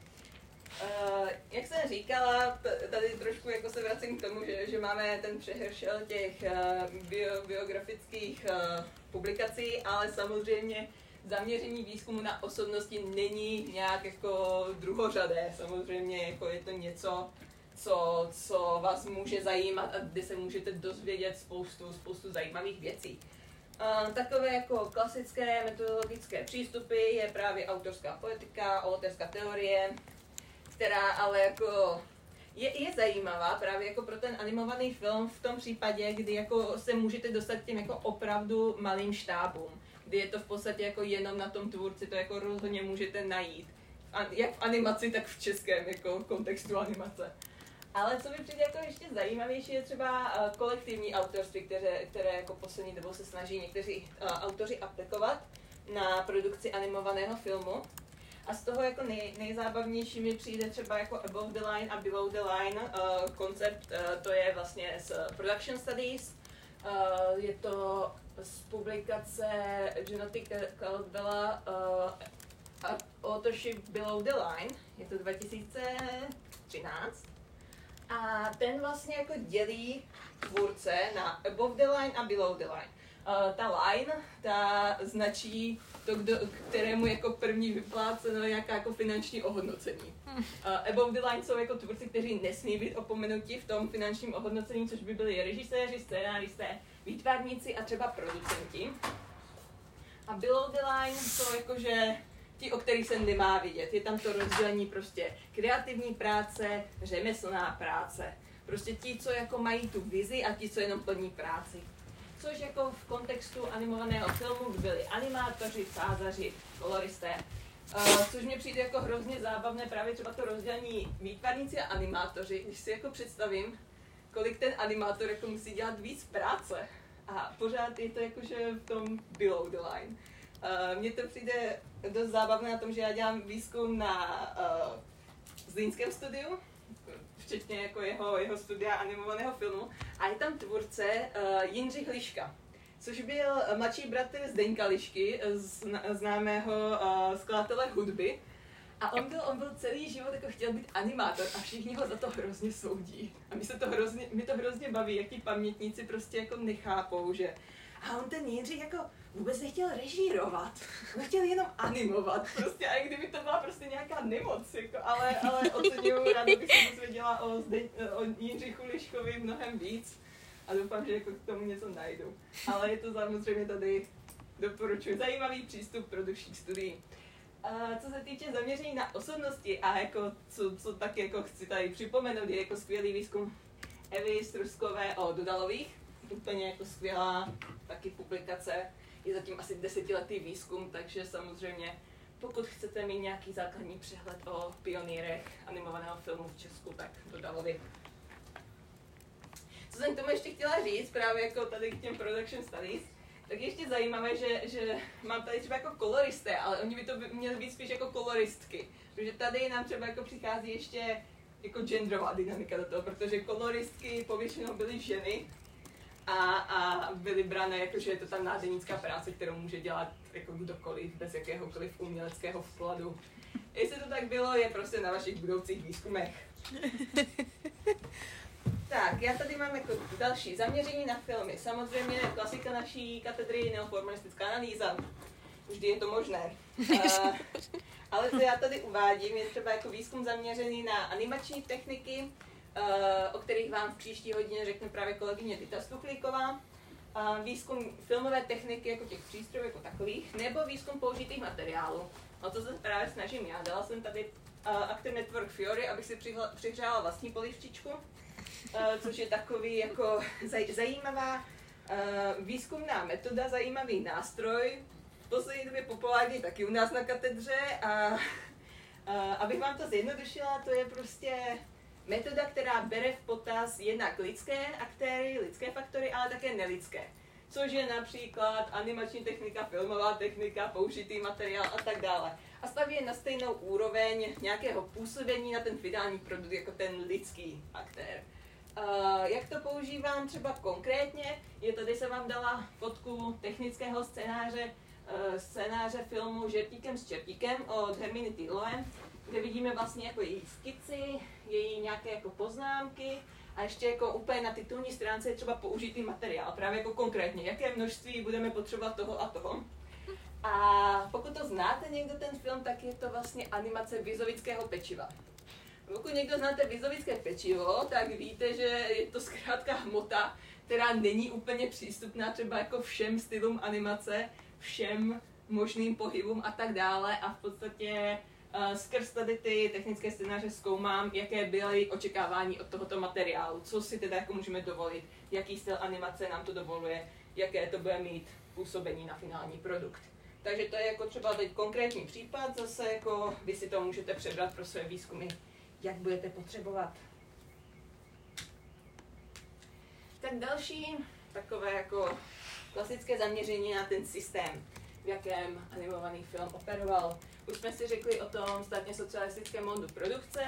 Jak jsem říkala, tady trošku jako se vracím k tomu, že máme ten přehršel těch biografických publikací, co samozřejmě zaměření výzkumu na osobnosti není nějak jako druhořadé. Samozřejmě jako je to něco, co vás může zajímat a kde se můžete dozvědět spoustu zajímavých věcí. Takové jako klasické metodologické přístupy je právě autorská poetika, autorská teorie, která ale jako je zajímavá právě jako pro ten animovaný film v tom případě, kdy jako se můžete dostat k těm jako opravdu malým štábům, kdy je to v podstatě jako jenom na tom tvůrci, to jako rozhodně můžete najít. Jak v animaci, tak v českém jako kontextu animace. Ale co mi přijde jako ještě zajímavější je třeba kolektivní autorství, které jako poslední dobou se snaží někteří autoři aplikovat na produkci animovaného filmu. A z toho jako nejzábavnější mi přijde třeba jako Above the Line a Below the Line koncept, to je vlastně z Production Studies. Je to z publikace Jonathy Caldwella Authorship Below the Line, je to 2013. A ten vlastně jako dělí tvůrce na Above the Line a Below the Line. Ta line, ta značí to, kterému jako první vypláceno nějaká jako finanční ohodnocení. Above the line jsou jako tvůrci, kteří nesmí být opomenuti v tom finančním ohodnocení, což by byli režiséři, scénáristé, výtvarníci a třeba producenti. A below the line jsou jakože ti, o kterých se nemá vidět. Je tam to rozdělení prostě kreativní práce, řemeslná práce. Prostě ti, co jako mají tu vizi a ti, co jenom plní práci. Což jako v kontextu animovaného filmu byli animátoři, fázaři, koloristé. Což mě přijde jako hrozně zábavné právě třeba to rozdělení výtvarníci a animátoři. Když si jako představím, kolik ten animátor jako musí dělat víc práce. A pořád je to jakože v tom below the line. Mně to přijde dost zábavné na tom, že já dělám výzkum na Zlínském studiu, včetně jako jeho studia animovaného filmu. A je tam tvůrce Jindřich Liška, což byl mladší bratr Zdeňka Lišky, známého skladatele hudby. A on byl celý život jako chtěl být animátor a všichni ho za to hrozně soudí. A mě to hrozně baví, jak ti pamětníci prostě jako nechápou, že... A on ten Jindřich jako vůbec nechtěl režírovat, on chtěl jenom animovat prostě, a i kdyby to byla prostě nějaká nemoc, jako, ale oceňuju, ráda bych se dozvěděla o Jindřichu Liškovi mnohem víc a doufám, že jako k tomu něco najdu. Ale je to samozřejmě tady, doporučuji, zajímavý přístup produkčních studií. Co se týče zaměření na osobnosti a jako, co taky jako chci tady připomenout, je jako skvělý výzkum Evy Struskové o Dudalových, úplně jako skvělá taky publikace. Je zatím asi 10letý výzkum, takže samozřejmě pokud chcete mít nějaký základní přehled o pionýrech animovaného filmu v Česku, tak Dudalovi. Co jsem k tomu ještě chtěla říct, právě jako tady k těm production studies, Tak ještě zajímavé, že mám tady třeba jako koloristé, ale oni by to měli být spíš jako koloristky. Protože tady nám třeba jako přichází ještě jako genderová dynamika do toho, protože koloristky povětšinou byly ženy a byly brané jako, že je to ta nádenická práce, kterou může dělat jako kdokoliv, bez jakéhokoliv uměleckého vkladu. Jestli to tak bylo, je prostě na vašich budoucích výzkumech. Tak, já tady mám jako další zaměření na filmy. Samozřejmě klasika naší katedry neoformalistická analýza. Vždy je to možné. Ale co já tady uvádím, je třeba jako výzkum zaměřený na animační techniky, o kterých vám v příští hodině řekne právě kolegyně Dita Stuchlíková. Výzkum filmové techniky jako těch přístrojů jako takových, nebo výzkum použitých materiálů. O to se právě snažím já. Dala jsem tady Actor Network Fiori, abych si přihřála vlastní polivčičku, což je takový jako zajímavá výzkumná metoda, zajímavý nástroj, v poslední době populární taky u nás na katedře a abych vám to zjednodušila, to je prostě metoda, která bere v potaz jednak lidské aktéry, lidské faktory, ale také nelidské. Což je například animační technika, filmová technika, použitý materiál a tak dále. A staví je na stejnou úroveň nějakého působení na ten finální produkt jako ten lidský aktér. Jak to používám třeba konkrétně? Tady jsem vám dala fotku technického scénáře filmu Žertíkem s čertíkem od Herminy Týlové, kde vidíme vlastně jako její skici, její nějaké jako poznámky a ještě jako úplně na titulní stránce je třeba použitý materiál, právě jako konkrétně, jaké množství budeme potřebovat toho a toho. A pokud to znáte někdo ten film, tak je to vlastně animace Vizovického pečiva. Pokud někdo znáte Vizovické pečivo, tak víte, že je to zkrátka hmota, která není úplně přístupná třeba jako všem stylům animace, všem možným pohybům a tak dále a v podstatě skrz tady ty technické scénáře zkoumám, jaké byly očekávání od tohoto materiálu, co si teda jako můžeme dovolit, jaký styl animace nám to dovoluje, jaké to bude mít působení na finální produkt. Takže to je jako třeba teď konkrétní případ, zase jako vy si to můžete přebrat pro své výzkumy, jak budete potřebovat. Tak další takové jako klasické zaměření na ten systém, v jakém animovaný film operoval. Už jsme si řekli o tom státně socialistickém modu produkce,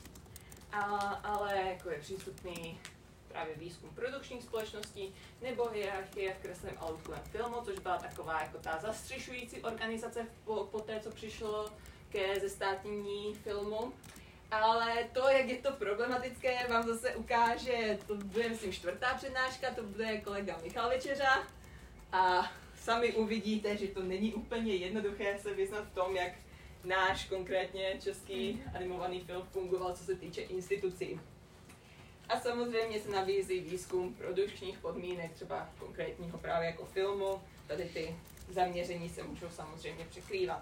ale jako je přístupný právě výzkum produkčních společností nebo hierarchie v kreslém a loutkovém filmu, což byla taková jako ta zastřešující organizace po té, co přišlo ke zestátnění filmu. Ale to, jak je to problematické, vám zase ukáže, to bude myslím 4. přednáška, to bude kolega Michal Večeřa a sami uvidíte, že to není úplně jednoduché se vyznat v tom, jak náš konkrétně český animovaný film fungoval, co se týče institucí. A samozřejmě se nabízí výzkum produkčních podmínek, třeba konkrétního právě jako filmu. Tady ty zaměření se můžou samozřejmě překrývat.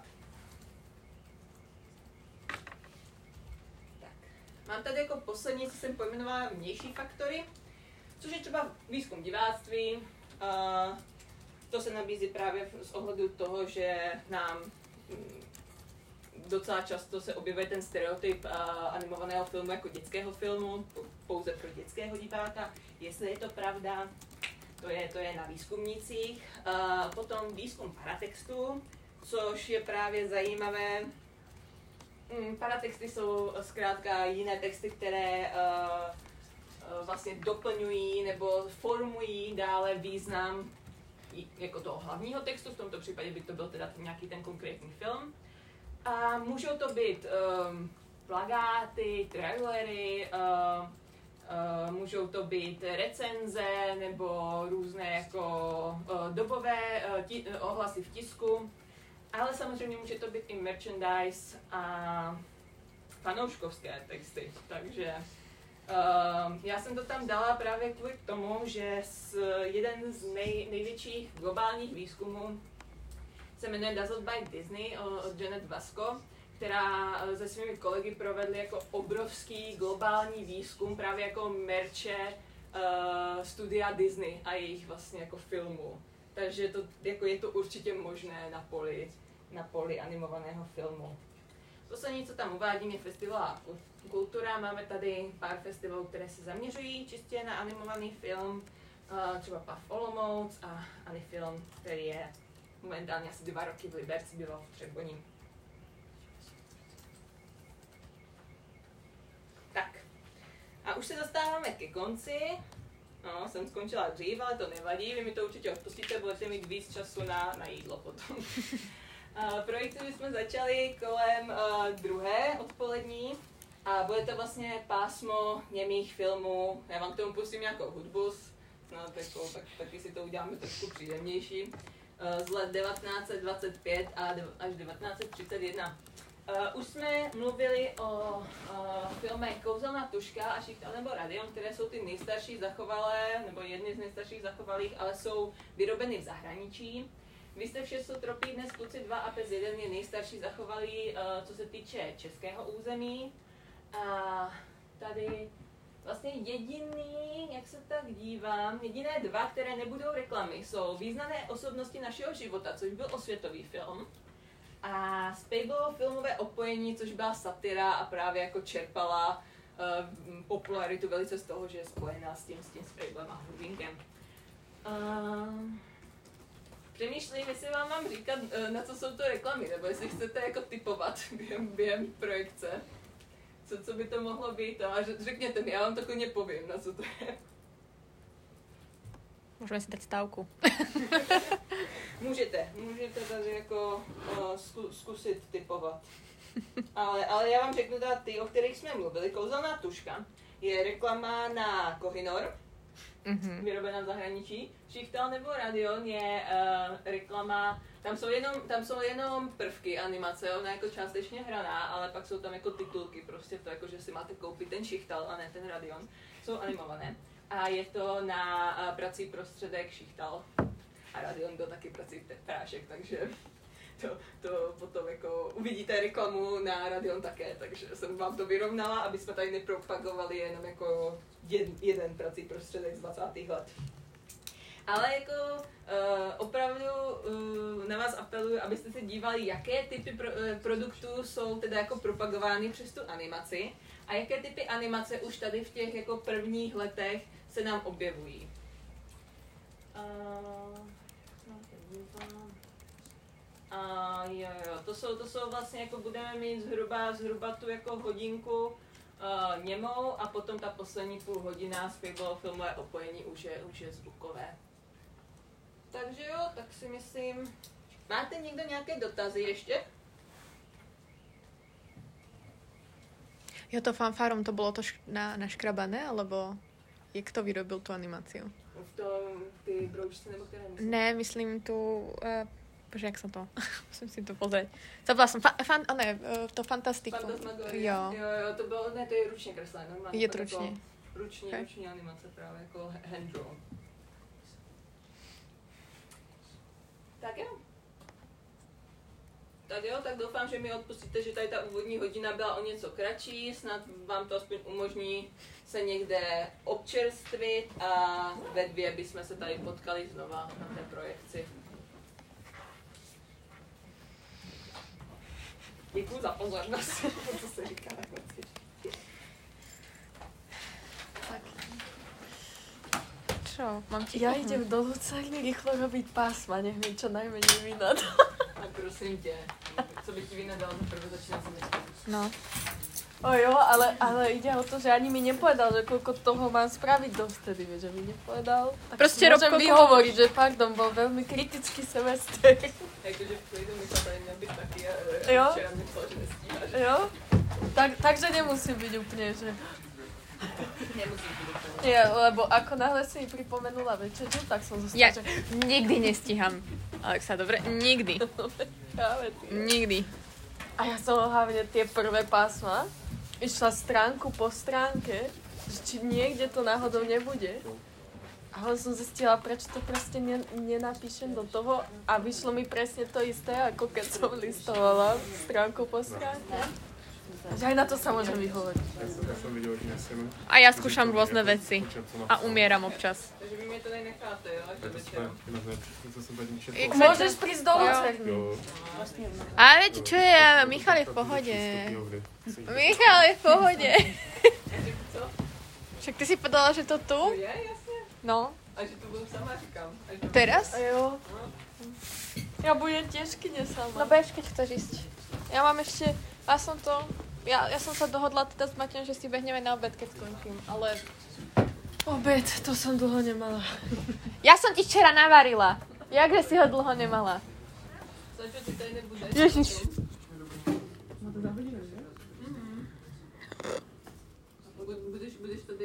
Tak. Mám tady jako poslední, co jsem pojmenovala, vnější faktory, což je třeba výzkum diváctví. To se nabízí právě z ohledu toho, že nám docela často se objevuje ten stereotyp animovaného filmu jako dětského filmu, pouze pro dětského diváka. Jestli je to pravda, to je na výzkumnících. Potom výzkum paratextu, což je právě zajímavé. Paratexty jsou zkrátka jiné texty, které vlastně doplňují nebo formují dále význam jako toho hlavního textu, v tomto případě by to byl teda nějaký ten konkrétní film. A můžou to být plakáty, trailery, můžou to být recenze nebo různé jako dobové ohlasy v tisku, ale samozřejmě může to být i merchandise a fanouškovské texty, takže já jsem to tam dala právě kvůli tomu, že jeden z největších globálních výzkumů se jmenuje Dazzled by Disney od Janet Vasco, která se svými kolegy provedly jako obrovský globální výzkum právě jako merče studia Disney a jejich vlastně jako filmů. Takže to, jako je to určitě možné na poli animovaného filmu. Poslední, co tam uvádím, je festivalová kultura. Máme tady pár festivalů, které se zaměřují čistě na animovaný film. třeba PAF Olomouc a Anifilm, který je momentálně asi 2 roky v Liberci, bylo v Třeboní. Tak. A už se dostáváme ke konci. No, jsem skončila dřív, ale to nevadí, vy mi to určitě odpustíte, budete mít víc času na jídlo potom. Projekty jsme začali kolem 2. odpolední a bude to vlastně pásmo němých filmů. Já vám k tomu pustím nějakou hudbu, snad taky si to uděláme trošku příjemnější. Z let 1925 až 1931. Už jsme mluvili o filmech Kouzelná tužka a Šichtal nebo Radion, které jsou ty nejstarší zachovalé, nebo jedny z nejstarších zachovalých, ale jsou vyrobeny v zahraničí. Vy jste vše tropí dnes kluci 2 a PES 1 je nejstarší zachovalý, co se týče českého území. A tady vlastně jediný, jak se tak dívám, jediné 2, které nebudou reklamy, jsou Významné osobnosti našeho života, což byl osvětový film. A Spejblovo filmové opojení, což byla satira a právě jako čerpala popularitu velice z toho, že je spojená s tím Spejblem a Hrubínkem. Přemýšlím, jestli vám mám říkat, na co jsou to reklamy, nebo jestli chcete jako typovat během projekce. Co by to mohlo být? A řekněte mi, já vám to klidně povím, na co to je. Můžeme si dát stávku. Můžete tady jako zkusit typovat. Ale já vám řeknu teda ty, o kterých jsme mluvili. Kouzelná tužka je reklama na Kohinoor, vyrobená v zahraničí. Šichtal nebo Radion je reklama, tam jsou jenom prvky animace, ona je jako částečně hraná, ale pak jsou tam jako titulky, prostě to jako, že si máte koupit ten Šichtal a ne ten Radion. Jsou animované. A je to na prací prostředek Šichtal. A Radion byl taky prací prášek, takže to potom jako uvidíte reklamu na Radion také, takže jsem vám to vyrovnala, aby jsme tady nepropagovali jenom jako jeden prací prostředek z 20. let. Ale jako opravdu na vás apeluji, abyste se dívali, jaké typy produktů jsou teda jako propagovány přes tu animaci a jaké typy animace už tady v těch jako prvních letech se nám objevují. To jsou vlastně jako budeme mít zhruba tu jako hodinku němou a potom ta poslední půl hodina zpěvalo filmové opojení už je zvukové. Takže jo, tak si myslím, máte někdo nějaké dotazy ještě? Jo, to fanfárom, to bolo to naškrabané, alebo jak to vyrobil tu animáciu? V tom, ty broučce, nebo které myslím? Ne, myslím tu, bože, jak sa to, musím si to pozrieť. Zabila som, to Fantastiku. Jo, to bylo, ne, to je ručně kreslené, normálně. Je to ručně. Jako ruční animace právě, jako hand drawn. Tak jo, tak doufám, že mi odpustíte, že tady ta úvodní hodina byla o něco kratší, snad vám to aspoň umožní se někde občerstvit a ve 2 bychom se tady potkali znova na té projekci. Děkuji za pozornost, co se říká na konci. Čo? Mám ti Ja idem do Lucárny rýchlo robiť pásma, nech mi čo najmenej vynadá. A prosím tě, co by ti vynadalo, za prvé začínám se myslet. No. O jo, ale ide o to, že ani mi nepovedal, že koľko toho mám spraviť dovtedy, vieš, že mi nepovedal. Tak proste môžem vyhovoriť, že pardon, bol veľmi kritický semestr. Jakože v klidu mi to tady měl být taky a včera mi psal, že nestíháš. Jo? Takže nemusí byť úplne, že... Nemusím být úplně. Nie, lebo ako náhle si mi pripomenula večeru, tak som zostala, Ja že... nikdy nestíham, Alexa, dobre? Nikdy. Práve ty. Nikdy. A ja som hlavne tie prvé pásma išla stránku po stránke, že či niekde to náhodou nebude. Ale som zistila, prečo to proste nenapíšem do toho a vyšlo mi presne to isté, ako keď som listovala stránku po stránke. Že aj na to sa môžem vyhovoriť. A ja skúšam rôzne veci a umieram občas. Takže vy mi to tady necháte, jo, až do večera. Môžeš prísť do Lucerny. Ale viete, čo je? Michal je v pohode. Michal je v pohode. Co? Však ty si povedala, že to tu? Je, jasně. No. A že tu budu sama, říkám. Teraz? A jo. Ja budem tiež kine sama. No bež, keď chceš ísť. Ja mám ešte, ja som sa dohodla teda s Maťom, že si behneme na obed, keď skončím, ale... Obed, to som dlho nemala. Ja som ti včera navarila. Jakže si ho dlho nemala? Sačo, ty tady nebudeš. Ježiš. Budeš tady